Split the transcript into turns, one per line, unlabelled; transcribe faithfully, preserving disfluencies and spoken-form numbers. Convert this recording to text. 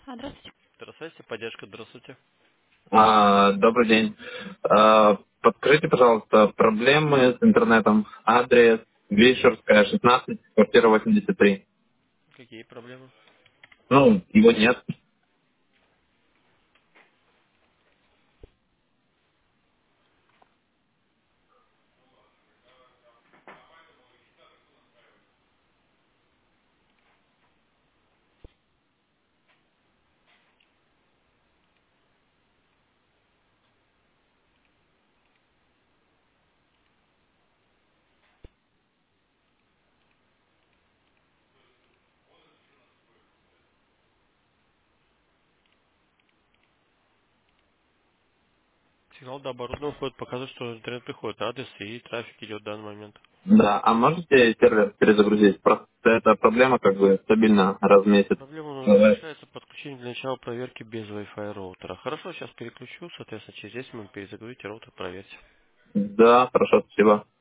А, здравствуйте.
Здравствуйте, поддержка, здравствуйте.
А, добрый день. А, подскажите, пожалуйста, проблемы с интернетом. Адрес Вишерская, шестнадцать, квартира восемьдесят три.
Какие проблемы?
Ну, его нет.
Сигнал до оборудования входит, показывает, что интернет приходит, адрес и трафик идет в данный момент.
Да, а можете сервер перезагрузить? Просто эта проблема как бы стабильно раз в месяц.
Проблема
бывает.
решается подключением для начала проверки без Wi-Fi роутера. Хорошо, сейчас переключу, соответственно, через десять минут перезагрузите роутер, проверьте.
Да, хорошо, спасибо.